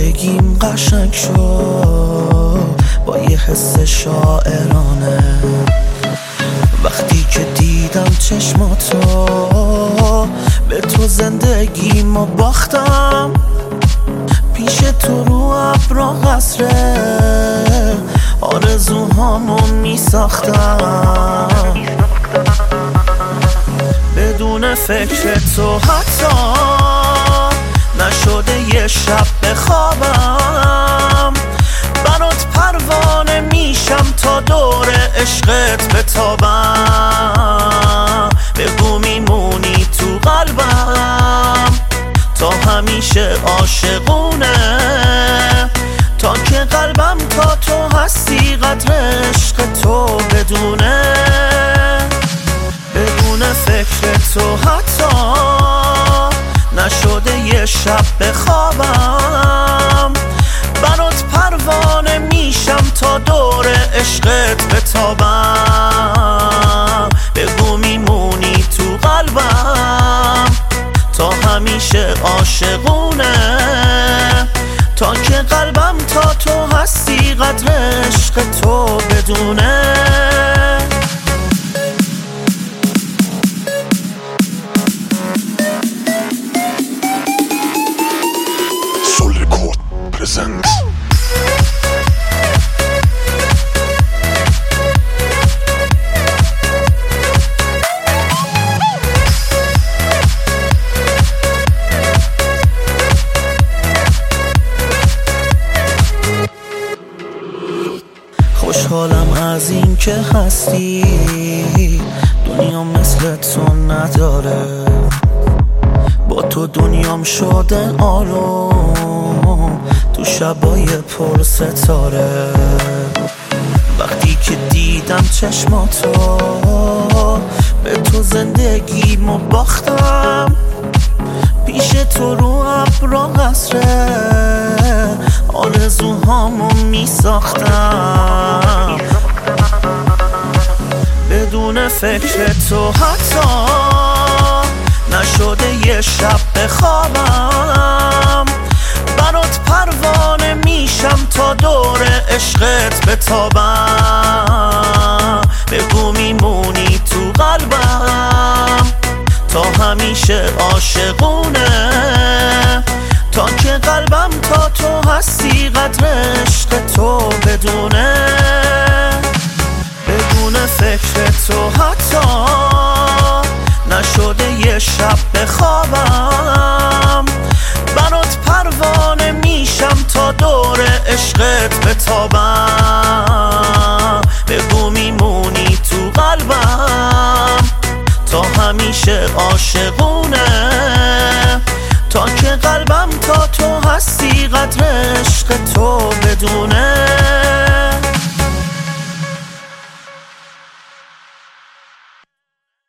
زندگیم قشنگ شد با یه حس شاعرانه. وقتی که دیدم چشماتو به تو زندگیمو باختم، پیش تو رو ابرا قصره آرزوهامو میساختم. بدون فکر تو حتی نشده یه شب بخوابم، برات پروانه میشم تا دور عشقت بتابم. بگو میمونی تو قلبم تا همیشه عاشقونه، تا که قلبم تا تو هستی قدر عشق تو بدونه. بدون فکر تو حتی نشده یه شب بخوابم، برات پروانه میشم تا دور عشقت بتابم. بگو میمونی تو قلبم تا همیشه عاشقونه، تا که قلبم تا تو هستی قدر عشق تو بدونه. Solrekord present. خوشحالم از این که هستی، دنیا مثل تو نداره. با تو دنیام شده آروم تو شبای پر ستاره. وقتی که دیدم چشماتو به تو زندگیمو باختم، پیش تو رو ابرا قصره آرزوهامو میساختم. بدون فکر تو حتی نشده یه شب بخوابم، برات پروانه میشم تا دور عشقت بتابم. بگو میمونی تو قلبم تا همیشه عاشقونه، تا که قلبم تا تو هستی قدر عشق تو بدونه. بدون فکر تو حتی نشده یه شب بخوابم، برات پروانه میشم تا دور عشقت بتابم. بگو میمونی تو قلبم تا همیشه عاشقونه، تا که قلبم تا تو هستی قدر عشق تو بدونه.